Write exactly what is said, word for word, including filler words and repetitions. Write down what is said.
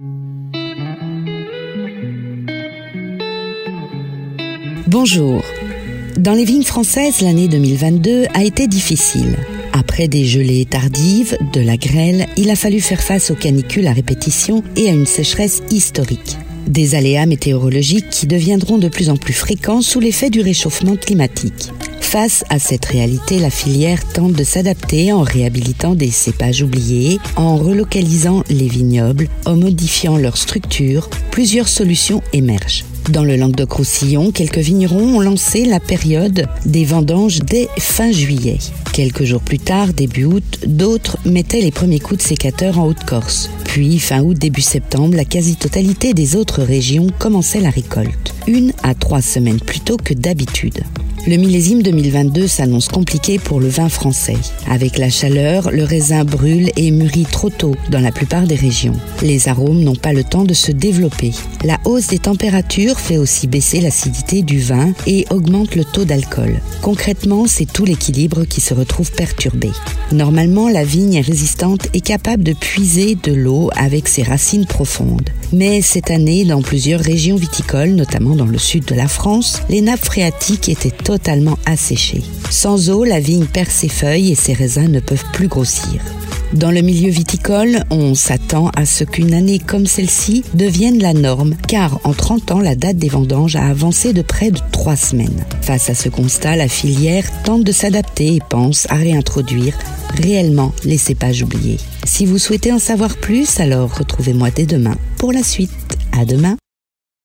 Bonjour. Dans les vignes françaises, l'année deux mille vingt-deux a été difficile. Après des gelées tardives, de la grêle, il a fallu faire face aux canicules à répétition et à une sécheresse historique. Des aléas météorologiques qui deviendront de plus en plus fréquents sous l'effet du réchauffement climatique. Face à cette réalité, la filière tente de s'adapter en réhabilitant des cépages oubliés, en relocalisant les vignobles, en modifiant leur structure. Plusieurs solutions émergent. Dans le Languedoc-Roussillon, quelques vignerons ont lancé la période des vendanges dès fin juillet. Quelques jours plus tard, début août, d'autres mettaient les premiers coups de sécateur en Haute-Corse. Puis, fin août, début septembre, la quasi-totalité des autres régions commençait la récolte. Une à trois semaines plus tôt que d'habitude. Le millésime deux mille vingt-deux s'annonce compliqué pour le vin français. Avec la chaleur, le raisin brûle et mûrit trop tôt dans la plupart des régions. Les arômes n'ont pas le temps de se développer. La hausse des températures fait aussi baisser l'acidité du vin et augmente le taux d'alcool. Concrètement, c'est tout l'équilibre qui se retrouve perturbé. Normalement, la vigne résistante est capable de puiser de l'eau avec ses racines profondes. Mais cette année, dans plusieurs régions viticoles, notamment dans le sud de la France, les nappes phréatiques étaient totalement asséchées. Sans eau, la vigne perd ses feuilles et ses raisins ne peuvent plus grossir. Dans le milieu viticole, on s'attend à ce qu'une année comme celle-ci devienne la norme, car en trente ans, la date des vendanges a avancé de près de trois semaines. Face à ce constat, la filière tente de s'adapter et pense à réintroduire réellement les cépages oubliés. Si vous souhaitez en savoir plus, alors retrouvez-moi dès demain pour la suite. À demain.